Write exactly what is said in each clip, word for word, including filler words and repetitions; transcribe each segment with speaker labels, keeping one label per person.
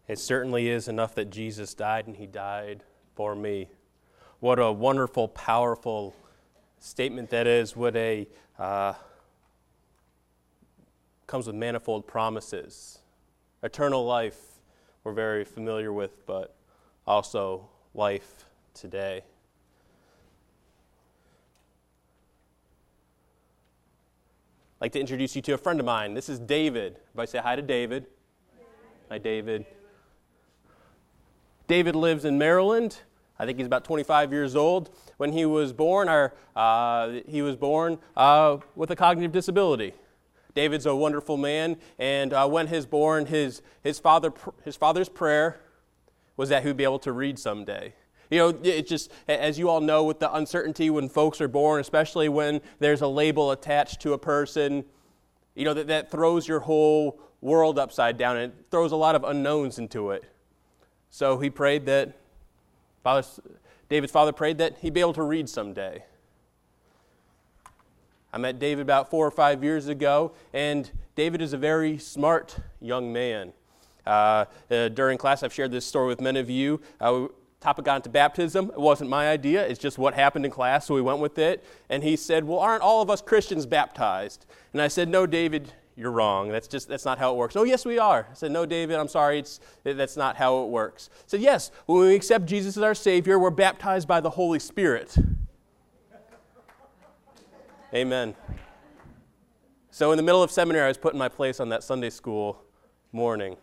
Speaker 1: It certainly is enough that Jesus died, and he died for me. What a wonderful, powerful statement that is. What a uh, comes with manifold promises. Eternal life we're very familiar with, but also life today. I'd like to introduce you to a friend of mine. This is David. Everybody say hi to David. Hi, David. David lives in Maryland. I think he's about twenty-five years old. When he was born, our, uh, he was born uh, with a cognitive disability. David's a wonderful man, and uh, when he was born, his his father his father's prayer was that he would be able to read someday. You know, it's just, as you all know, with the uncertainty when folks are born, especially when there's a label attached to a person, you know, that, that throws your whole world upside down, and it throws a lot of unknowns into it. So he prayed that, Father, David's father prayed that he'd be able to read someday. I met David about four or five years ago, and David is a very smart young man. Uh, uh, during class, I've shared this story with many of you. Uh, topic got into baptism. It wasn't my idea. It's just what happened in class, so we went with it. And he said, well, aren't all of us Christians baptized? And I said, no, David, you're wrong. That's just that's not how it works. Oh, yes, we are. I said, no, David, I'm sorry. It's that's not how it works. I said, yes, when we accept Jesus as our Savior, we're baptized by the Holy Spirit. Amen. So in the middle of seminary, I was put in my place on that Sunday school morning.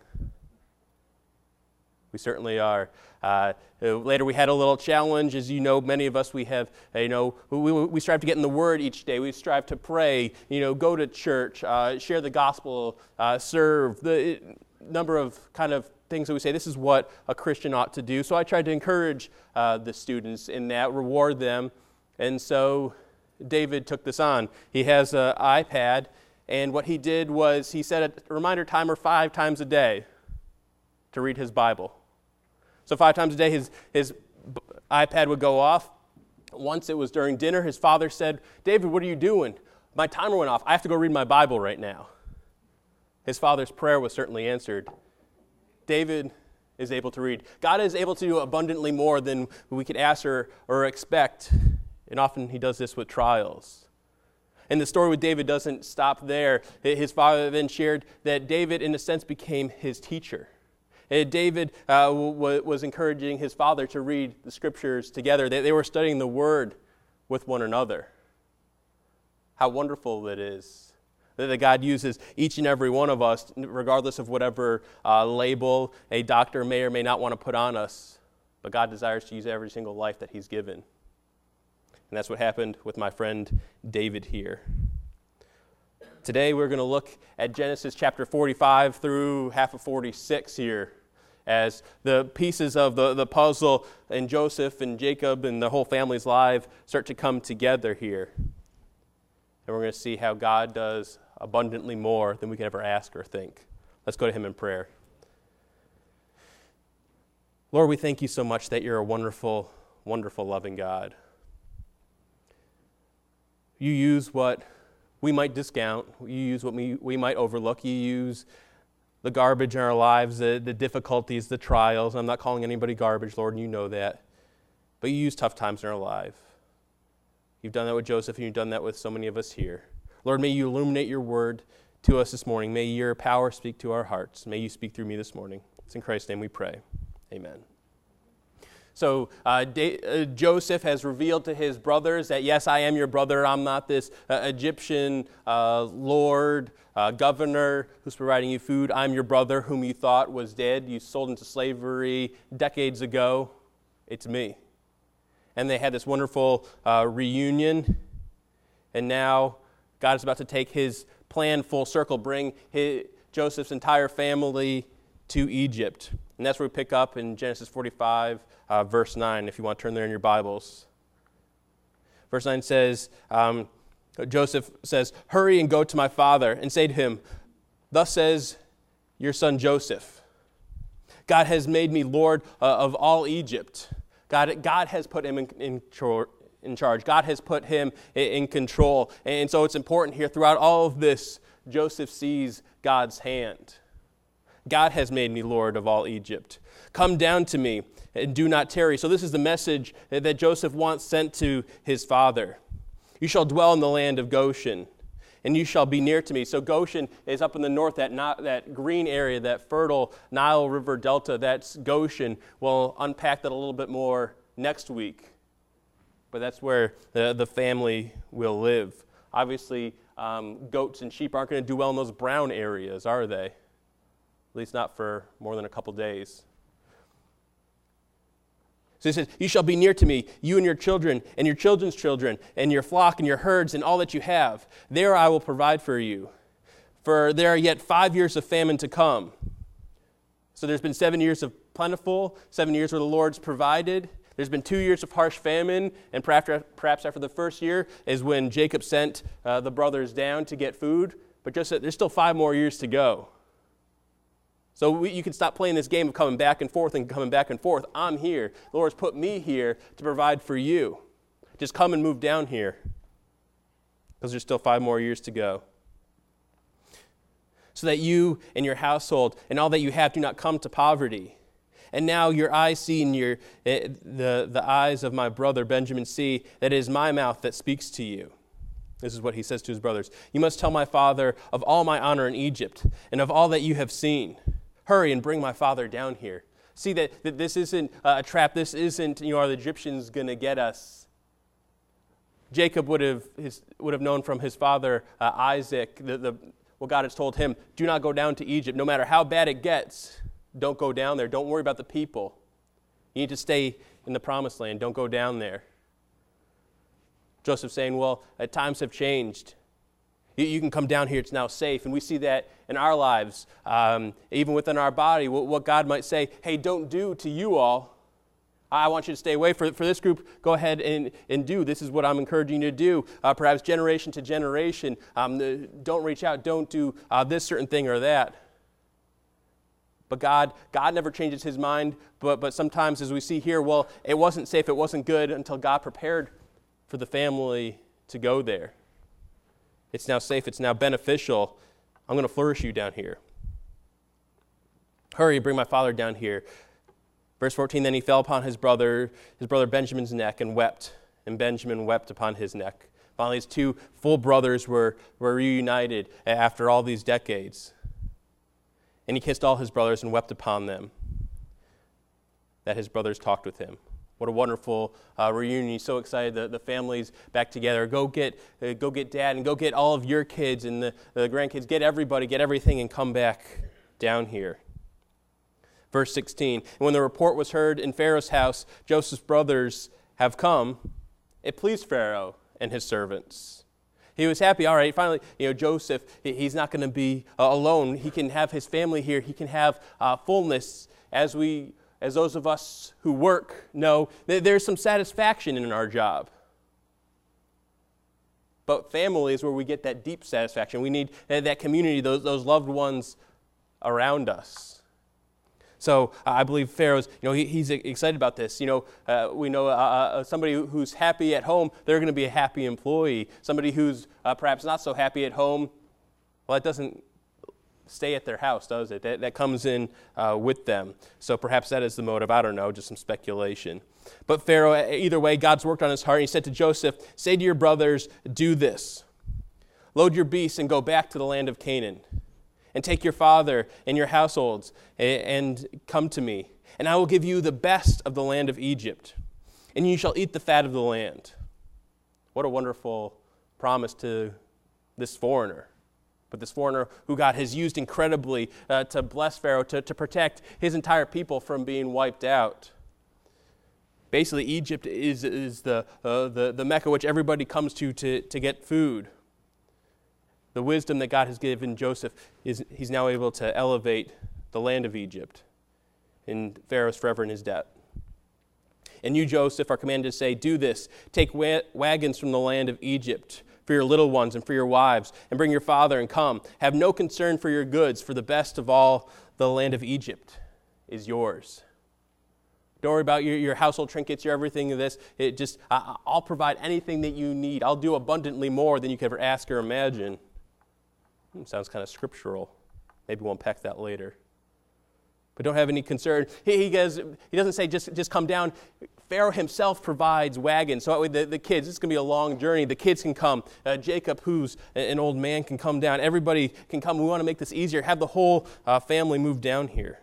Speaker 1: We certainly are. Uh, later, we had a little challenge. As you know, many of us, we have, you know, we, we strive to get in the Word each day. We strive to pray, you know, go to church, uh, share the gospel, uh, serve, the number of kind of things that we say, this is what a Christian ought to do. So I tried to encourage uh, the students in that, reward them. And so David took this on. He has an iPad, and what he did was he set a reminder timer five times a day to read his Bible. So five times a day, his, his iPad would go off. Once it was during dinner, his father said, David, what are you doing? My timer went off. I have to go read my Bible right now. His father's prayer was certainly answered. David is able to read. God is able to do abundantly more than we could ask or, or expect, and often he does this with trials. And the story with David doesn't stop there. His father then shared that David, in a sense, became his teacher. And David uh, w- was encouraging his father to read the Scriptures together. They, they were studying the Word with one another. How wonderful that is, that God uses each and every one of us, regardless of whatever uh, label a doctor may or may not want to put on us. But God desires to use every single life that he's given. And that's what happened with my friend David here. Today we're going to look at Genesis chapter forty-five through half of forty-six here, as the pieces of the, the puzzle and Joseph and Jacob and the whole family's life start to come together here. And we're going to see how God does abundantly more than we could ever ask or think. Let's go to him in prayer. Lord, we thank you so much that you're a wonderful, wonderful, loving God. You use what we might discount, you use what we, we might overlook, you use the garbage in our lives, the, the difficulties, the trials. I'm not calling anybody garbage, Lord, and you know that. But you use tough times in our life. You've done that with Joseph, and you've done that with so many of us here. Lord, may you illuminate your word to us this morning. May your power speak to our hearts. May you speak through me this morning. It's in Christ's name we pray. Amen. So uh, da- uh, Joseph has revealed to his brothers that, yes, I am your brother. I'm not this uh, Egyptian uh, lord, uh, governor who's providing you food. I'm your brother whom you thought was dead. You sold into slavery decades ago. It's me. And they had this wonderful uh, reunion. And now God is about to take his plan full circle, bring his, Joseph's entire family to Egypt. And that's where we pick up in Genesis forty-five, uh, verse nine, if you want to turn there in your Bibles. Verse nine says, um, Joseph says, hurry and go to my father and say to him, thus says your son Joseph, God has made me Lord uh, of all Egypt. God, God has put him in, in, in charge. God has put him in, in control. And so it's important here throughout all of this, Joseph sees God's hand. God has made me Lord of all Egypt. Come down to me and do not tarry. So this is the message that Joseph wants sent to his father. You shall dwell in the land of Goshen, and you shall be near to me. So Goshen is up in the north, that not, that green area, that fertile Nile River Delta. That's Goshen. We'll unpack that a little bit more next week. But that's where the, the family will live. Obviously, um, goats and sheep aren't going to do well in those brown areas, are they? At least not for more than a couple days. So he says, you shall be near to me, you and your children, and your children's children, and your flock, and your herds, and all that you have. There I will provide for you. For there are yet five years of famine to come. So there's been seven years of plentiful, seven years where the Lord's provided. There's been two years of harsh famine, and perhaps after the first year is when Jacob sent uh, the brothers down to get food. But just there's still five more years to go. So we, you can stop playing this game of coming back and forth and coming back and forth. I'm here. The Lord's put me here to provide for you. Just come and move down here, because there's still five more years to go. So that you and your household and all that you have do not come to poverty. And now your eyes see, and your, the, the eyes of my brother Benjamin see, that it is my mouth that speaks to you. This is what he says to his brothers. You must tell my father of all my honor in Egypt, and of all that you have seen. Hurry and bring my father down here. See that, that this isn't a trap. This isn't, you know, are the Egyptians going to get us? Jacob would have his, would have known from his father uh, Isaac, the, the, what God has told him, do not go down to Egypt. No matter how bad it gets, don't go down there. Don't worry about the people. You need to stay in the promised land. Don't go down there. Joseph's saying, well, uh, times have changed. You, you can come down here. It's now safe. And we see that in our lives, um, even within our body, what, what God might say, hey, don't do to you all. I want you to stay away. For, for this group, go ahead and, and do. This is what I'm encouraging you to do. Uh, perhaps generation to generation. Um, the, don't reach out. Don't do uh, this certain thing or that. But God, God never changes his mind. But, but sometimes, as we see here, well, it wasn't safe. It wasn't good until God prepared for the family to go there. It's now safe. It's now beneficial. I'm going to flourish you down here. Hurry, bring my father down here. Verse fourteen, then he fell upon his brother, his brother Benjamin's neck and wept, and Benjamin wept upon his neck. Finally, his two full brothers were, were reunited after all these decades. And he kissed all his brothers and wept upon them, that his brothers talked with him. What a wonderful uh, reunion. He's so excited that the family's back together. Go get uh, go get dad and go get all of your kids and the, the grandkids. Get everybody, get everything, and come back down here. Verse sixteen, and when the report was heard in Pharaoh's house, Joseph's brothers have come, it pleased Pharaoh and his servants. He was happy. All right, finally, you know, Joseph, he's not going to be uh, alone. He can have his family here. He can have uh, fullness. As we As those of us who work know, there's some satisfaction in our job. But family is where we get that deep satisfaction. We need that community, those, those loved ones around us. So uh, I believe Pharaoh's, you know, he, he's excited about this. You know, uh, we know uh, uh, somebody who's happy at home, they're going to be a happy employee. Somebody who's uh, perhaps not so happy at home, well, it doesn't stay at their house, does it? That, that comes in uh, with them. So perhaps that is the motive. I don't know, just some speculation. But Pharaoh, either way, God's worked on his heart. He said to Joseph, say to your brothers, do this. Load your beasts and go back to the land of Canaan. And take your father and your households and come to me. And I will give you the best of the land of Egypt. And you shall eat the fat of the land. What a wonderful promise to this foreigner. But this foreigner who God has used incredibly uh, to bless Pharaoh, to, to protect his entire people from being wiped out. Basically, Egypt is, is the, uh, the, the Mecca which everybody comes to, to to get food. The wisdom that God has given Joseph, is he's now able to elevate the land of Egypt. And Pharaoh's forever in his debt. And you, Joseph, are commanded to say, do this. Take wa- wagons from the land of Egypt for your little ones and for your wives, and bring your father and come. Have no concern for your goods, for the best of all the land of Egypt is yours. Don't worry about your, your household trinkets, your everything of this. It just, I, I'll provide anything that you need. I'll do abundantly more than you could ever ask or imagine. Hmm, sounds kind of scriptural. Maybe we'll unpack that later. but don't have any concern. He, he, goes, he doesn't say just, just come down. Pharaoh himself provides wagons, so that way the, the kids, it's going to be a long journey, the kids can come. Uh, Jacob, who's an old man, can come down. Everybody can come. We want to make this easier. Have the whole uh, family move down here.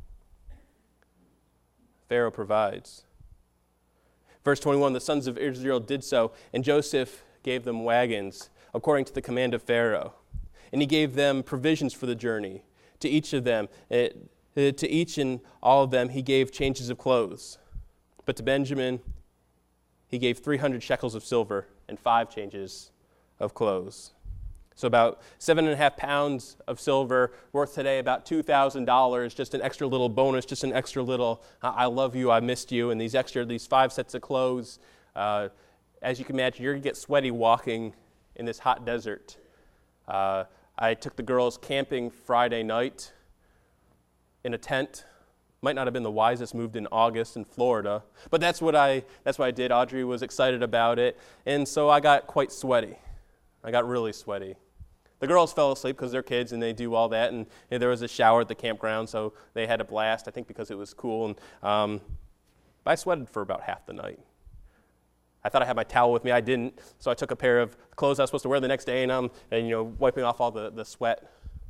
Speaker 1: Pharaoh provides. Verse twenty-one, the sons of Israel did so, and Joseph gave them wagons, according to the command of Pharaoh. And he gave them provisions for the journey. To each of them, it, to each and all of them, he gave changes of clothes. But to Benjamin, he gave three hundred shekels of silver and five changes of clothes. So about seven and a half pounds of silver, worth today about two thousand dollars, just an extra little bonus, just an extra little, I love you, I missed you, and these extra, these five sets of clothes. Uh, as you can imagine, you're going to get sweaty walking in this hot desert. Uh, I took the girls camping Friday night in a tent. Might not have been the wisest, moved in August in Florida, but that's what I that's what I did. Audrey was excited about it, and so I got quite sweaty. I got really sweaty. The girls fell asleep because they're kids and they do all that, and, and there was a shower at the campground, so they had a blast, I think because it was cool, and um, I sweated for about half the night. I thought I had my towel with me. I didn't, so I took a pair of clothes I was supposed to wear the next day, and I'm and, you know, wiping off all the, the sweat.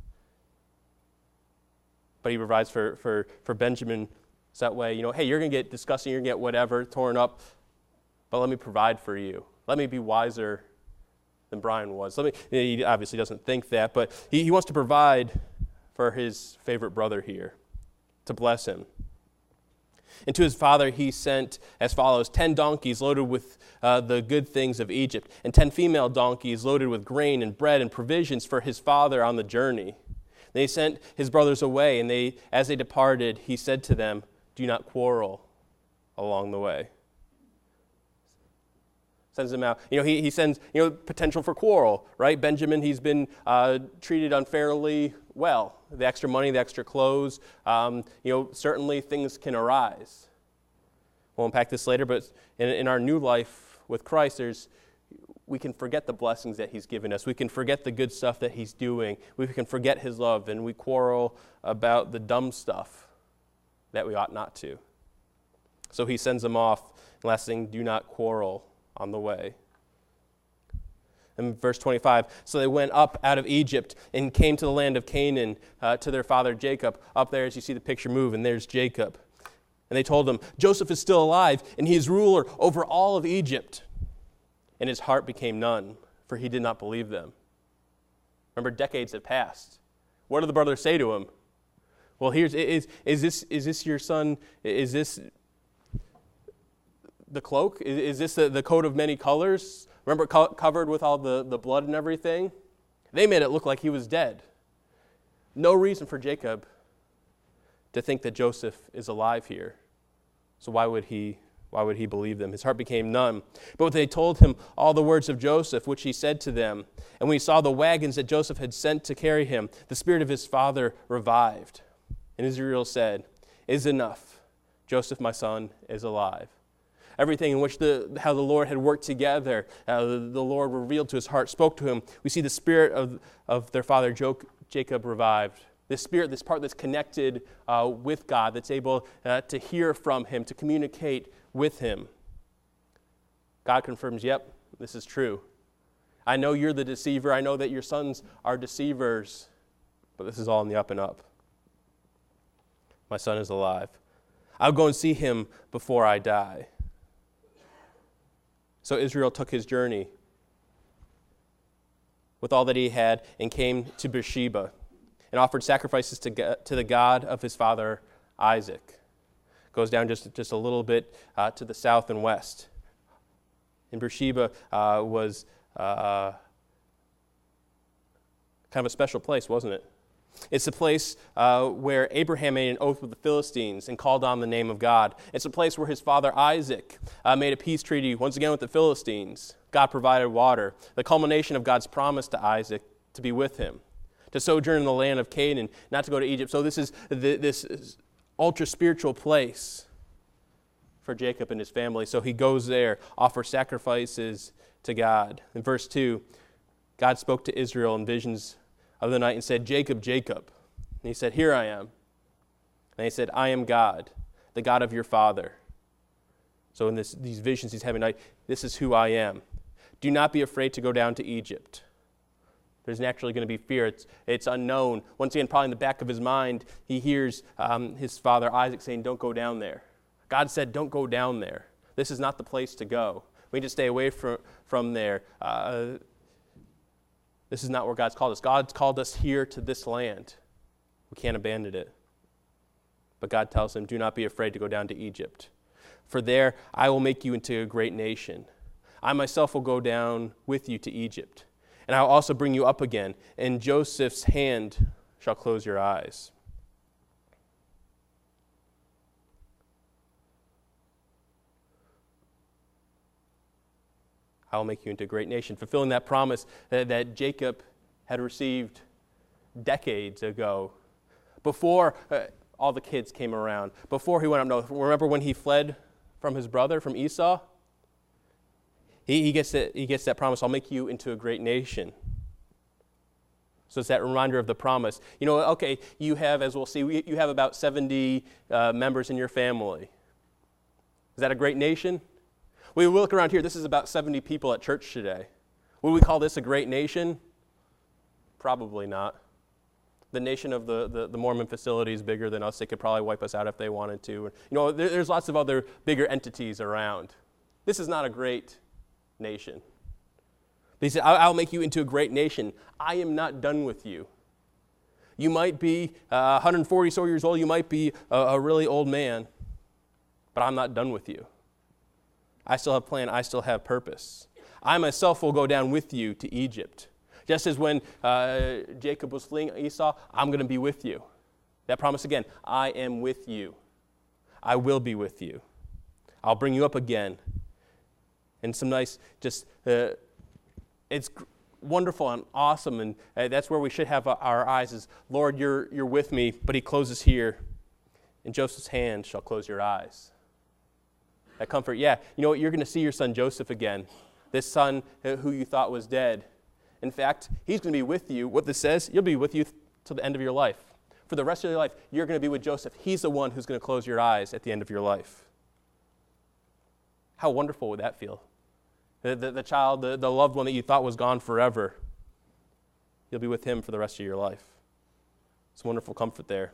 Speaker 1: But he provides for, for, for Benjamin so that way, you know, hey, you're going to get disgusting, you're going to get whatever, torn up, but let me provide for you. Let me be wiser than Brian was. Let me, he obviously doesn't think that, but he, he wants to provide for his favorite brother here, to bless him. And to his father he sent as follows, ten donkeys loaded with uh, the good things of Egypt, and ten female donkeys loaded with grain and bread and provisions for his father on the journey. They sent his brothers away, and they, as they departed, he said to them, do not quarrel along the way. Sends them out. You know, he, he sends, you know, potential for quarrel, right? Benjamin, he's been uh, treated unfairly well. The extra money, the extra clothes, um, you know, certainly things can arise. We'll unpack this later, but in, in our new life with Christ, there's we can forget the blessings that he's given us. We can forget the good stuff that he's doing. We can forget his love, and we quarrel about the dumb stuff that we ought not to. So he sends them off. Last thing, do not quarrel on the way. In verse twenty-five, so they went up out of Egypt and came to the land of Canaan, uh, to their father Jacob. Up there, as you see the picture move, and there's Jacob. And they told him, Joseph is still alive, and he is ruler over all of Egypt. And his heart became none, for he did not believe them. Remember, decades have passed. What do the brothers say to him? Well, here's is is this is this your son? Is this the cloak? Is, is this the, the coat of many colors? Remember, co- covered with all the, the blood and everything? They made it look like he was dead. No reason for Jacob to think that Joseph is alive here. So why would he? Why would he believe them? His heart became numb. But they told him all the words of Joseph, which he said to them. And when he saw the wagons that Joseph had sent to carry him, the spirit of his father revived. And Israel said, it is enough. Joseph, my son, is alive. Everything in which the how the Lord had worked together, how the, the Lord revealed to his heart, spoke to him. We see the spirit of, of their father Jacob revived. This spirit, this part that's connected uh, with God, that's able uh, to hear from him, to communicate with him. God confirms, yep, this is true. I know you're the deceiver. I know that your sons are deceivers, but this is all in the up and up. My son is alive. I'll go and see him before I die. So Israel took his journey with all that he had and came to Beersheba and offered sacrifices to, God, to the God of his father Isaac. Goes down just, just a little bit uh, to the south and west. And Beersheba uh, was uh, kind of a special place, wasn't it? It's a place uh, where Abraham made an oath with the Philistines and called on the name of God. It's a place where his father Isaac uh, made a peace treaty once again with the Philistines. God provided water, the culmination of God's promise to Isaac to be with him, to sojourn in the land of Canaan, not to go to Egypt. So this is the, this ultra-spiritual place for Jacob and his family. So he goes there, offers sacrifices to God. In verse two, God spoke to Israel in visions of the night and said, Jacob, Jacob. And he said, here I am. And he said, I am God, the God of your father. So in this, these visions he's having, like, this is who I am. Do not be afraid to go down to Egypt. There's naturally going to be fear. It's, it's unknown. Once again, probably in the back of his mind, he hears um, his father Isaac saying, don't go down there. God said, don't go down there. This is not the place to go. We need to stay away from, from there. Uh, this is not where God's called us. God's called us here to this land. We can't abandon it. But God tells him, do not be afraid to go down to Egypt. For there I will make you into a great nation. I myself will go down with you to Egypt. And I will also bring you up again, and Joseph's hand shall close your eyes. I will make you into a great nation, fulfilling that promise that, that Jacob had received decades ago, before uh, all the kids came around, before he went up north. Remember when he fled from his brother, from Esau? He, he, gets that, he gets that promise, I'll make you into a great nation. So it's that reminder of the promise. You know, okay, you have, as we'll see, you have about seventy uh, members in your family. Is that a great nation? We look around here, this is about seventy people at church today. Would we call this a great nation? Probably not. The nation of the, the, the Mormon facility is bigger than us. They could probably wipe us out if they wanted to. You know, there, there's lots of other bigger entities around. This is not a great nation. But he said, I'll make you into a great nation. I am not done with you. You might be uh, one hundred forty so years old. You might be a, a really old man. But I'm not done with you. I still have plan. I still have purpose. I myself will go down with you to Egypt. Just as when uh, Jacob was fleeing Esau, I'm going to be with you. That promise again, I am with you. I will be with you. I'll bring you up again. And some nice, just, uh, it's wonderful and awesome, and uh, that's where we should have our eyes is, Lord, you're, you're with me, but he closes here. And Joseph's hand shall close your eyes. That comfort, yeah, you know what, you're going to see your son Joseph again, this son who you thought was dead. In fact, he's going to be with you. What this says, you'll be with you till the end of your life. For the rest of your life, you're going to be with Joseph. He's the one who's going to close your eyes at the end of your life. How wonderful would that feel? The, the, the child, the, the loved one that you thought was gone forever, you'll be with him for the rest of your life. It's wonderful comfort there.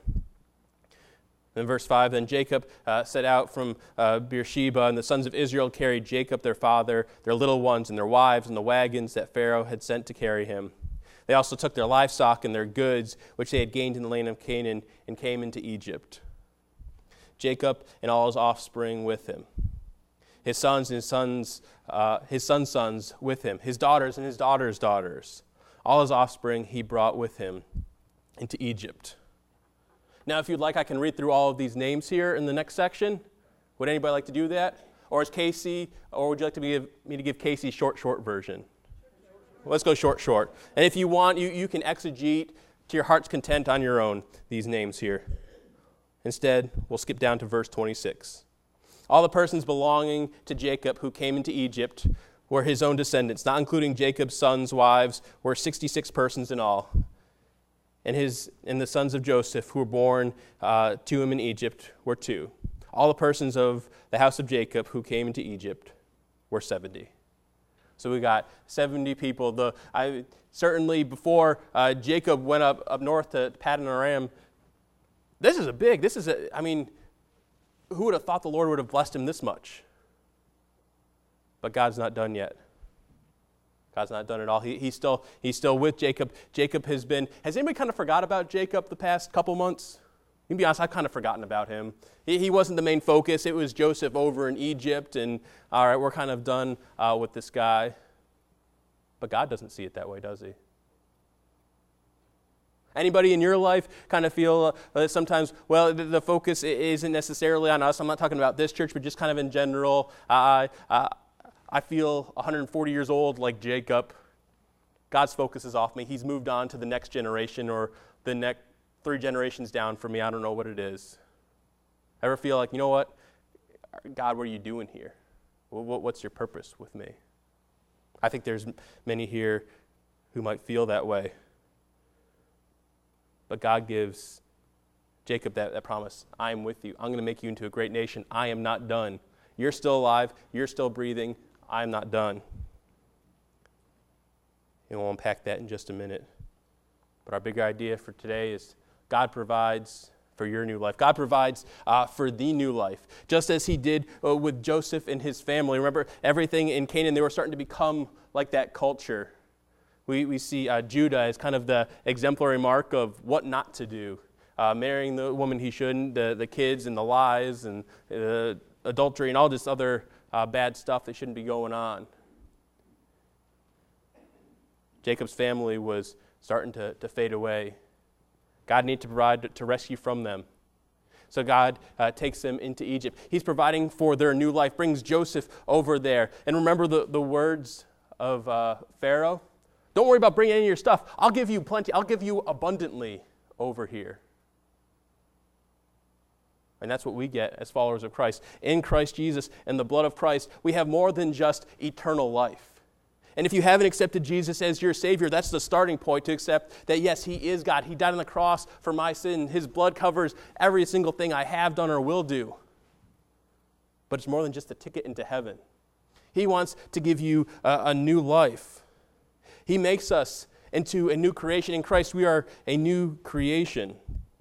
Speaker 1: In verse five, then Jacob uh, set out from uh, Beersheba, and the sons of Israel carried Jacob, their father, their little ones, and their wives, and the wagons that Pharaoh had sent to carry him. They also took their livestock and their goods, which they had gained in the land of Canaan, and came into Egypt. Jacob and all his offspring with him. His sons and his sons, uh, his sons' sons with him. His daughters and his daughters' daughters. All his offspring he brought with him into Egypt. Now, if you'd like, I can read through all of these names here in the next section. Would anybody like to do that? Or is Casey, or would you like to give, me to give Casey short, short version? Let's go short, short. And if you want, you, you can exegete to your heart's content on your own these names here. Instead, we'll skip down to verse twenty-six. All the persons belonging to Jacob who came into Egypt were his own descendants, not including Jacob's sons' wives, were sixty-six persons in all. And his and the sons of Joseph who were born uh, to him in Egypt were two. All the persons of the house of Jacob who came into Egypt were seventy. So we got seventy people. The I certainly before uh, Jacob went up, up north to Paddan Aram, this is a big, this is a, I mean, who would have thought the Lord would have blessed him this much? But God's not done yet. God's not done it all. He, he's still he's still with Jacob. Jacob has been, has anybody kind of forgot about Jacob the past couple months? You can be honest, I've kind of forgotten about him. He, he wasn't the main focus. It was Joseph over in Egypt, and all right, we're kind of done uh, with this guy. But God doesn't see it that way, does he? Anybody in your life kind of feel uh, sometimes, well, the, the focus isn't necessarily on us. I'm not talking about this church, but just kind of in general. Uh, uh, I feel one hundred forty years old like Jacob. God's focus is off me. He's moved on to the next generation or the next three generations down for me. I don't know what it is. Ever feel like, you know what? God, what are you doing here? What's your purpose with me? I think there's many here who might feel that way. But God gives Jacob that, that promise. I am with you. I'm going to make you into a great nation. I am not done. You're still alive. You're still breathing. I am not done. And we'll unpack that in just a minute. But our bigger idea for today is God provides for your new life. God provides uh, for the new life, just as he did uh, with Joseph and his family. Remember, everything in Canaan, they were starting to become like that culture. We, we see uh, Judah as kind of the exemplary mark of what not to do. Uh, marrying the woman he shouldn't, the, the kids and the lies and uh, adultery and all this other uh, bad stuff that shouldn't be going on. Jacob's family was starting to, to fade away. God needed to provide to rescue from them. So God uh, takes them into Egypt. He's providing for their new life, brings Joseph over there. And remember the, the words of uh, Pharaoh? Don't worry about bringing any of your stuff. I'll give you plenty. I'll give you abundantly over here. And that's what we get as followers of Christ. In Christ Jesus and the blood of Christ, we have more than just eternal life. And if you haven't accepted Jesus as your Savior, that's the starting point to accept that, yes, he is God. He died on the cross for my sin. His blood covers every single thing I have done or will do. But it's more than just a ticket into heaven. He wants to give you a, a new life. He makes us into a new creation. In Christ, we are a new creation.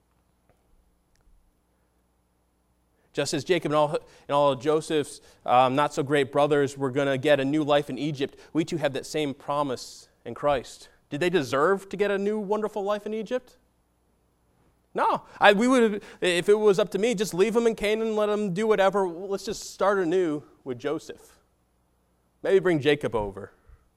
Speaker 1: Just as Jacob and all, and all of Joseph's um, not-so-great brothers were going to get a new life in Egypt, we too have that same promise in Christ. Did they deserve to get a new, wonderful life in Egypt? No. I, we would, if it was up to me, just leave them in Canaan, let them do whatever. Let's just start anew with Joseph. Maybe bring Jacob over.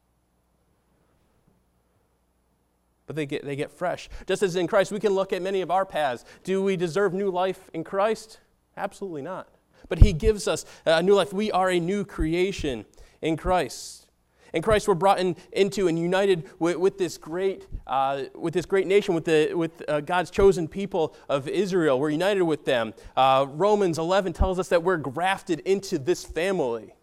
Speaker 1: But they get, they get fresh. Just as in Christ, we can look at many of our paths. Do we deserve new life in Christ? Absolutely not. But he gives us a new life. We are a new creation in Christ. In Christ, we're brought in, into and united with, with this great, uh, with this great nation, with the with uh, God's chosen people of Israel. We're united with them. Uh, Romans eleven tells us that we're grafted into this family.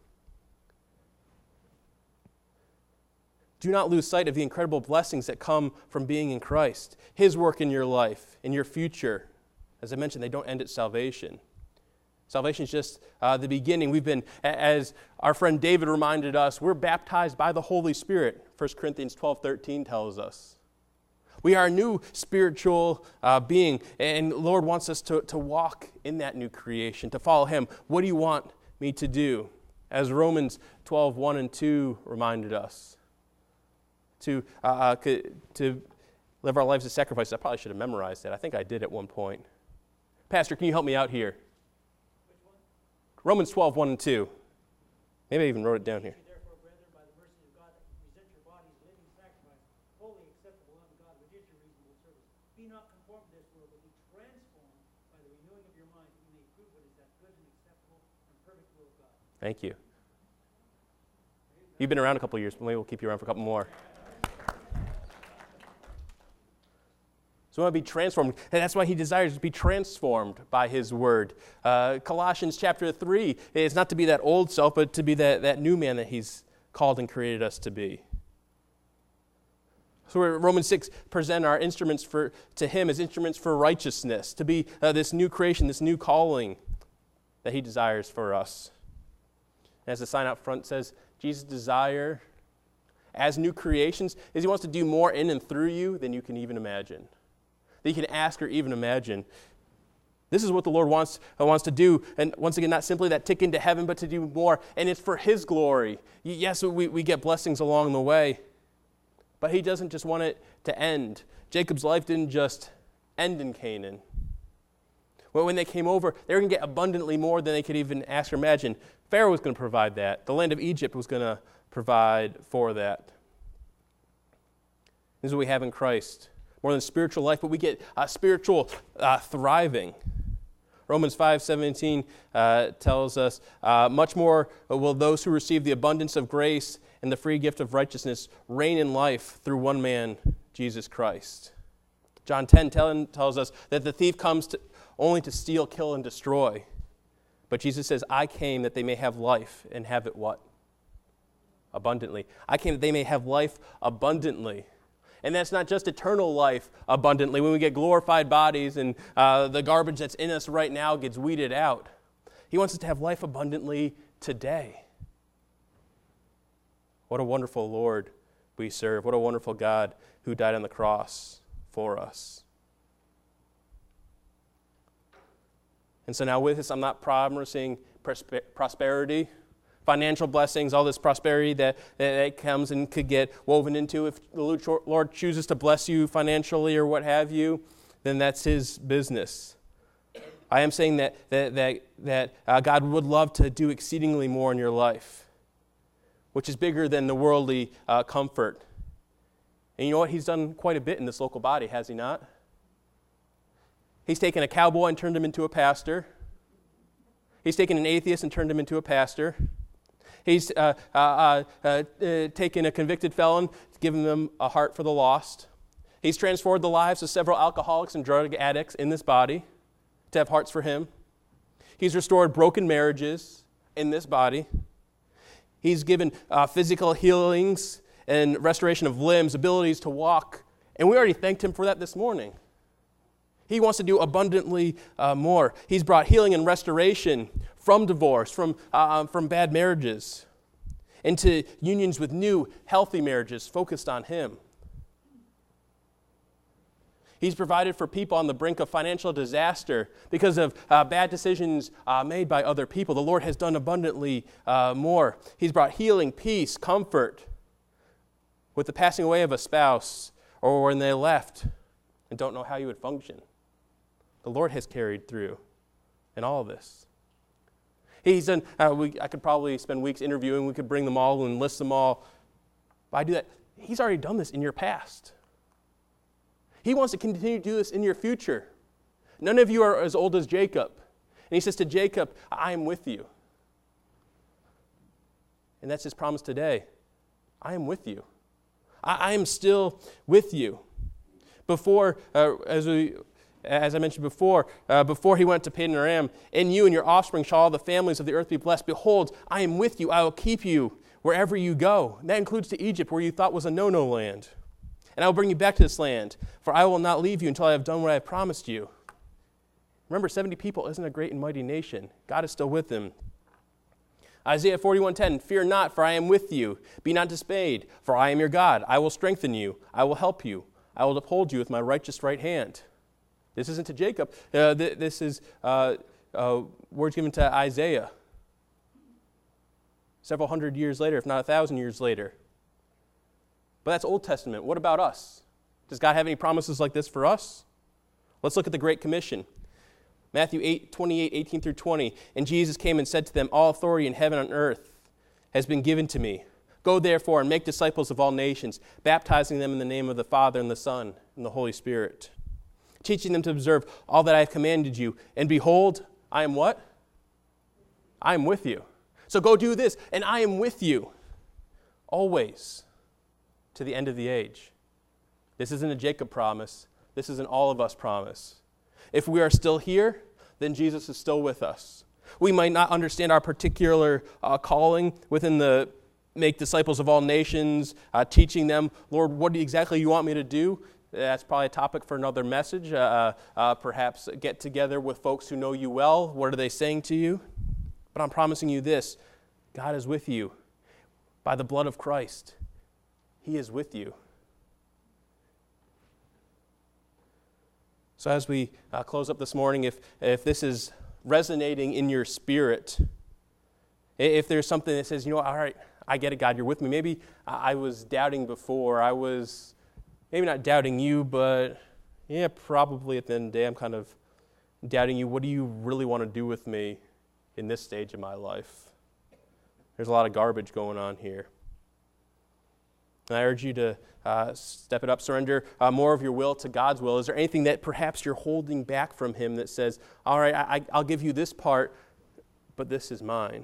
Speaker 1: Do not lose sight of the incredible blessings that come from being in Christ. His work in your life, in your future. As I mentioned, they don't end at salvation. Salvation is just uh, the beginning. We've been, as our friend David reminded us, we're baptized by the Holy Spirit. First Corinthians twelve thirteen tells us. We are a new spiritual uh, being, and the Lord wants us to, to walk in that new creation, to follow Him. What do you want me to do? As Romans twelve one and two reminded us, to, uh, to live our lives as sacrifices. I probably should have memorized that. I think I did at one point. Pastor, can you help me out here? Romans twelve one and two. Maybe I even wrote it down here.
Speaker 2: Therefore, brethren, by the mercy of God, that you present your bodies a living sacrifice, wholly acceptable unto God, which is your reasonable service. Be not conformed to this world, but be transformed by the renewing of your mind, that you may prove what is that good and acceptable and perfect will of God.
Speaker 1: Thank you. You've been around a couple of years, but maybe we'll keep you around for a couple more. So we want to be transformed. And that's why he desires to be transformed by his word. Uh, Colossians chapter three is not to be that old self, but to be that, that new man that he's called and created us to be. So we're, Romans six present our instruments for to him as instruments for righteousness, to be uh, this new creation, this new calling that he desires for us. And as the sign out front says, Jesus' desire as new creations is he wants to do more in and through you than you can even imagine. That you can ask or even imagine. This is what the Lord wants, uh, wants to do. And once again, not simply that tick into heaven, but to do more. And it's for his glory. Yes, we, we get blessings along the way. But he doesn't just want it to end. Jacob's life didn't just end in Canaan. Well, when they came over, they were going to get abundantly more than they could even ask or imagine. Pharaoh was going to provide that. The land of Egypt was going to provide for that. This is what we have in Christ. More than spiritual life, but we get uh, spiritual uh, thriving. Romans five seventeen uh, tells us, uh, much more will those who receive the abundance of grace and the free gift of righteousness reign in life through one man, Jesus Christ. John ten tell, tells us that the thief comes to, only to steal, kill, and destroy. But Jesus says, I came that they may have life and have it what? Abundantly. I came that they may have life abundantly. And that's not just eternal life abundantly when we get glorified bodies and uh, the garbage that's in us right now gets weeded out. He wants us to have life abundantly today. What a wonderful Lord we serve. What a wonderful God who died on the cross for us. And so now with this, I'm not promising prosper- prosperity, financial blessings, all this prosperity that, that comes and could get woven into. If the Lord chooses to bless you financially or what have you, then that's His business. I am saying that that that, that uh, God would love to do exceedingly more in your life, which is bigger than the worldly uh, comfort. And you know what? He's done quite a bit in this local body, has He not? He's taken a cowboy and turned him into a pastor. He's taken an atheist and turned him into a pastor. He's uh, uh, uh, uh, uh, taken a convicted felon, given them a heart for the lost. He's transformed the lives of several alcoholics and drug addicts in this body to have hearts for Him. He's restored broken marriages in this body. He's given uh, physical healings and restoration of limbs, abilities to walk. And we already thanked Him for that this morning. He wants to do abundantly uh, more. He's brought healing and restoration from divorce, from, uh, from bad marriages, into unions with new, healthy marriages focused on Him. He's provided for people on the brink of financial disaster because of uh, bad decisions uh, made by other people. The Lord has done abundantly uh, more. He's brought healing, peace, comfort with the passing away of a spouse or when they left and don't know how you would function. The Lord has carried through in all of this. He's done, uh, we, I could probably spend weeks interviewing, we could bring them all and list them all. But I do that. He's already done this in your past. He wants to continue to do this in your future. None of you are as old as Jacob. And He says to Jacob, I am with you. And that's His promise today. I am with you. I, I am still with you. Before, uh, as we... As I mentioned before, uh, before He went to Padan Aram, in you and your offspring shall all the families of the earth be blessed. Behold, I am with you. I will keep you wherever you go. And that includes to Egypt, where you thought was a no-no land. And I will bring you back to this land, for I will not leave you until I have done what I have promised you. Remember, seventy people isn't a great and mighty nation. God is still with them. Isaiah forty-one ten, fear not, for I am with you. Be not dismayed, for I am your God. I will strengthen you. I will help you. I will uphold you with my righteous right hand. This isn't to Jacob. Uh, th- this is uh, uh, words given to Isaiah several hundred years later, if not a thousand years later. But that's Old Testament. What about us? Does God have any promises like this for us? Let's look at the Great Commission. Matthew eight, twenty-eight, eighteen through twenty. And Jesus came and said to them, all authority in heaven and earth has been given to me. Go therefore and make disciples of all nations, baptizing them in the name of the Father and the Son and the Holy Spirit, teaching them to observe all that I have commanded you. And behold, I am what? I am with you. So go do this, and I am with you always to the end of the age. This isn't a Jacob promise. This is an all of us promise. If we are still here, then Jesus is still with us. We might not understand our particular uh, calling within the make disciples of all nations, uh, teaching them, Lord, what exactly you want me to do? That's probably a topic for another message. Uh, uh, perhaps get together with folks who know you well. What are they saying to you? But I'm promising you this. God is with you by the blood of Christ. He is with you. So as we uh, close up this morning, if, if this is resonating in your spirit, if there's something that says, you know, all right, I get it, God, you're with me. Maybe I was doubting before. I was... Maybe not doubting you, but yeah, probably at the end of the day, I'm kind of doubting you. What do you really want to do with me in this stage of my life? There's a lot of garbage going on here. And I urge you to uh, step it up, surrender uh, more of your will to God's will. Is there anything that perhaps you're holding back from Him that says, all right, I, I'll give you this part, but this is mine?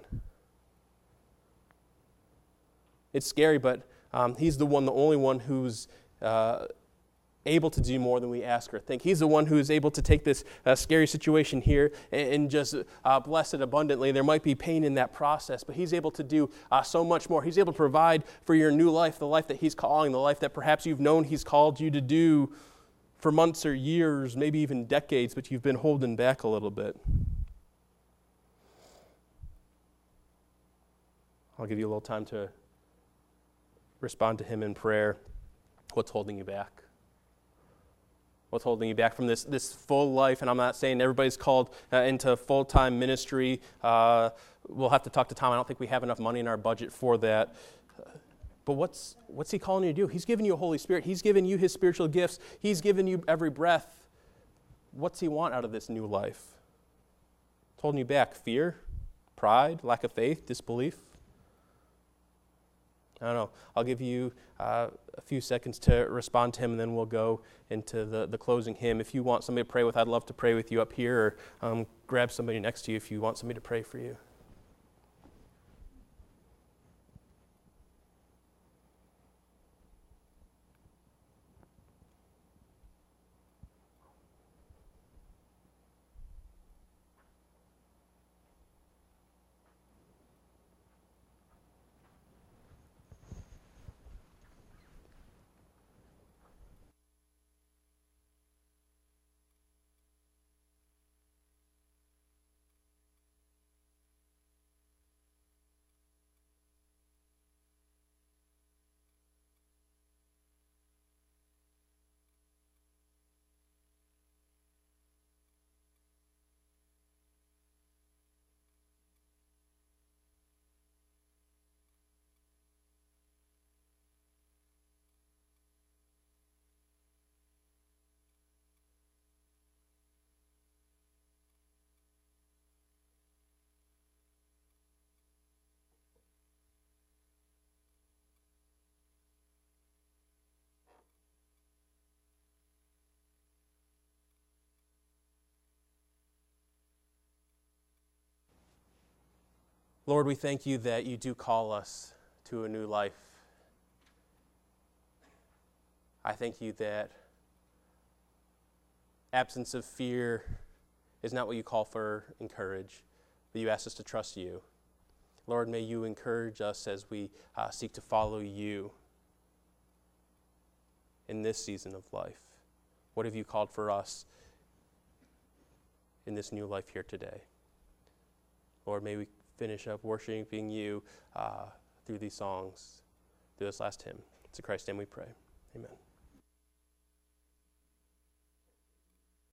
Speaker 1: It's scary, but um, He's the one, the only one who's Uh, able to do more than we ask or think. He's the one who is able to take this uh, scary situation here and, and just uh, bless it abundantly. There might be pain in that process, but He's able to do uh, so much more. He's able to provide for your new life, the life that He's calling, the life that perhaps you've known He's called you to do for months or years, maybe even decades, but you've been holding back a little bit. I'll give you a little time to respond to Him in prayer. What's holding you back? What's holding you back from this, this full life? And I'm not saying everybody's called uh, into full-time ministry. Uh, we'll have to talk to Tom. I don't think we have enough money in our budget for that. Uh, but what's what's He calling you to do? He's given you a Holy Spirit. He's given you His spiritual gifts. He's given you every breath. What's He want out of this new life? What's holding you back? Fear? Pride? Lack of faith? Disbelief? I don't know. I'll give you uh, a few seconds to respond to Him, and then we'll go into the, the closing hymn. If you want somebody to pray with, I'd love to pray with you up here, or um, grab somebody next to you if you want somebody to pray for you. Lord, we thank You that You do call us to a new life. I thank You that absence of fear is not what You call for and courage, but You ask us to trust You. Lord, may You encourage us as we uh, seek to follow You in this season of life. What have You called for us in this new life here today? Lord, may we finish up worshiping You uh, through these songs, through this last hymn. It's in Christ's name we pray. Amen.